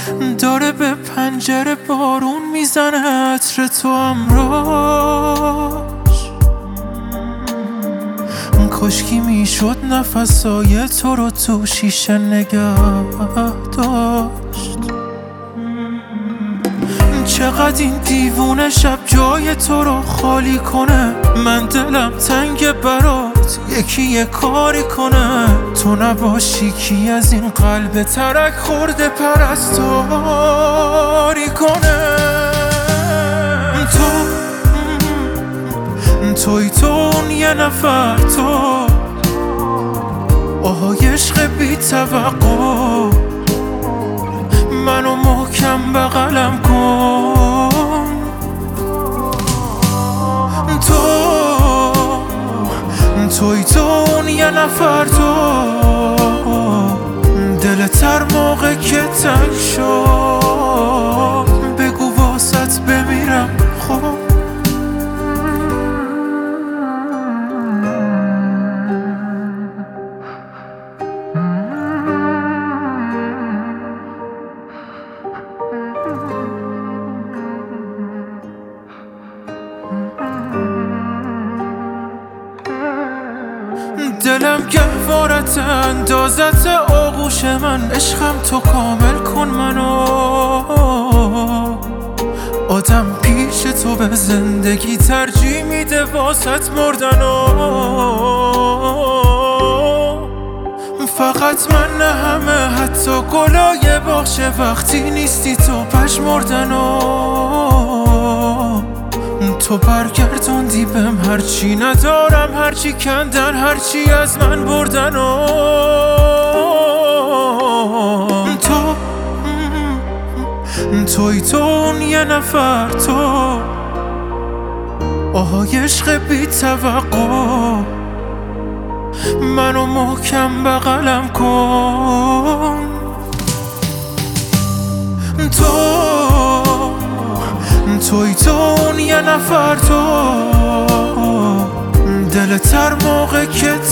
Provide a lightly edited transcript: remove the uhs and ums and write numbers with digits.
داره به پنجره بارون میزنه عطر تو امراش. کاشکی میشد نفسای تو رو تو شیشه نگه داشت. چقدر این دیوونه شب جای تو رو خالی کنه. من دلم تنگ برات یکی یه کاری کنه. تو نباشی کی از این قلب ترک خورده پرستاری کنه. توی تو اون یه نفر تو آهای عشق بی توقع. منو محکم بغلم کن. توی تو اون یه نفر تو دلت هر موقع که تنگ شد بگو واسط بمیرم خب. دلم گهوارت اندازت آغوش من. عشقم تو کامل کن منو. آدم پیش تو به زندگی ترجیح میده واسط مردنو. فقط من نه همه حتی گلای باغچه وقتی نیستی تو پژمردنو. تو برگردوندی بهم هرچی ندارم هرچی کندن هرچی از من بردن. توی تو اون یه نفر تو آهای عشق بی توقع. منو محکم بغلم کن. توی تو اون یه نفر تو دلت هر موقع که